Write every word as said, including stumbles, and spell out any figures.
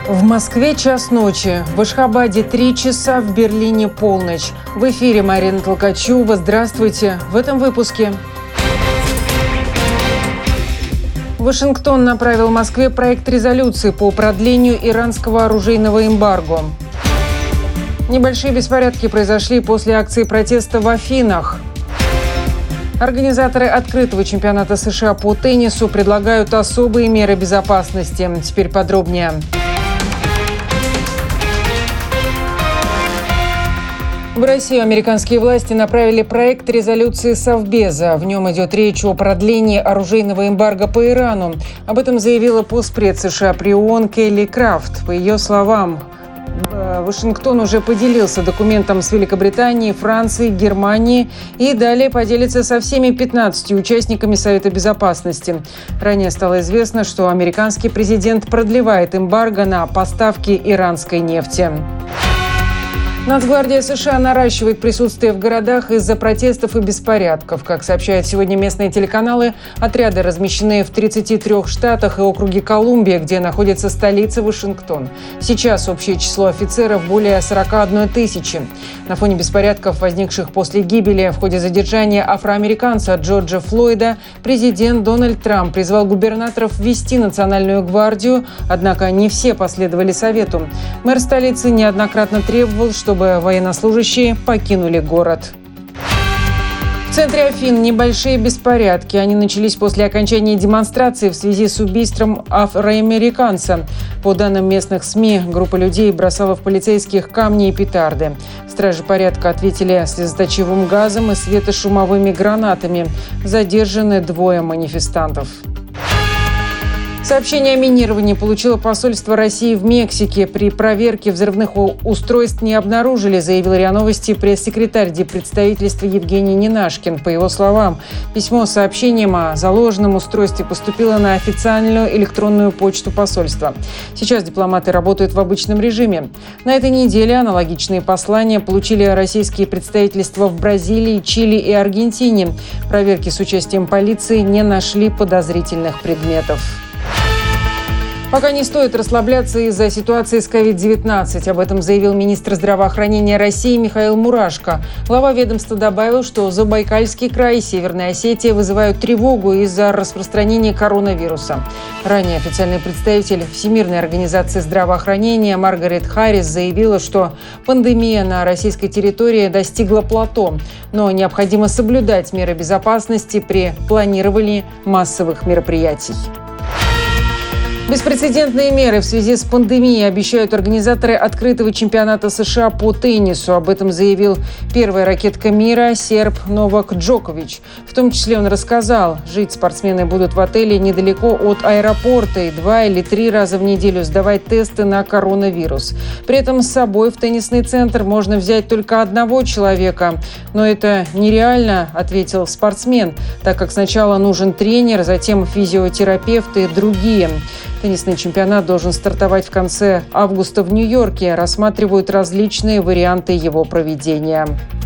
В Москве час ночи, в Ашхабаде три часа, в Берлине полночь. В эфире Марина Толкачева. Здравствуйте. В этом выпуске. Вашингтон направил Москве проект резолюции по продлению иранского оружейного эмбарго. Небольшие беспорядки произошли после акции протеста в Афинах. Организаторы открытого чемпионата США по теннису предлагают особые меры безопасности. Теперь подробнее. В Россию американские власти направили проект резолюции Совбеза. В нем идет речь о продлении оружейного эмбарго по Ирану. Об этом заявила постпред США при ООН Келли Крафт. По ее словам, Вашингтон уже поделился документом с Великобританией, Францией, Германией и далее поделится со всеми пятнадцатью участниками Совета Безопасности. Ранее стало известно, что американский президент продлевает эмбарго на поставки иранской нефти. Нацгвардия США наращивает присутствие в городах из-за протестов и беспорядков. Как сообщают сегодня местные телеканалы, отряды размещены в тридцати трёх штатах и округе Колумбия, где находится столица Вашингтон. Сейчас общее число офицеров более сорока одной тысячи. На фоне беспорядков, возникших после гибели в ходе задержания афроамериканца Джорджа Флойда, президент Дональд Трамп призвал губернаторов ввести национальную гвардию, однако не все последовали совету. Мэр столицы неоднократно требовал, чтобы чтобы военнослужащие покинули город. В центре Афин небольшие беспорядки. Они начались после окончания демонстрации в связи с убийством афроамериканца. По данным местных СМИ, группа людей бросала в полицейских камни и петарды. Стражи порядка ответили слезоточивым газом и светошумовыми гранатами. Задержаны двое манифестантов. Сообщение о минировании получило посольство России в Мексике. При проверке взрывных устройств не обнаружили, заявил РИА Новости пресс-секретарь диппредставительства Евгений Ненашкин. По его словам, письмо с сообщением о заложенном устройстве поступило на официальную электронную почту посольства. Сейчас дипломаты работают в обычном режиме. На этой неделе аналогичные послания получили российские представительства в Бразилии, Чили и Аргентине. Проверки с участием полиции не нашли подозрительных предметов. Пока не стоит расслабляться из-за ситуации с ковид девятнадцать. Об этом заявил министр здравоохранения России Михаил Мурашко. Глава ведомства добавил, что Забайкальский край и Северная Осетия вызывают тревогу из-за распространения коронавируса. Ранее официальный представитель Всемирной организации здравоохранения Маргарет Харрис заявила, что пандемия на российской территории достигла плато, но необходимо соблюдать меры безопасности при планировании массовых мероприятий. Беспрецедентные меры в связи с пандемией обещают организаторы открытого чемпионата США по теннису. Об этом заявил первая ракетка мира серб Новак Джокович. В том числе он рассказал, жить спортсмены будут в отеле недалеко от аэропорта и два или три раза в неделю сдавать тесты на коронавирус. При этом с собой в теннисный центр можно взять только одного человека. Но это нереально, ответил спортсмен, так как сначала нужен тренер, затем физиотерапевт и другие. Теннисный чемпионат должен стартовать в конце августа в Нью-Йорке. Рассматривают различные варианты его проведения.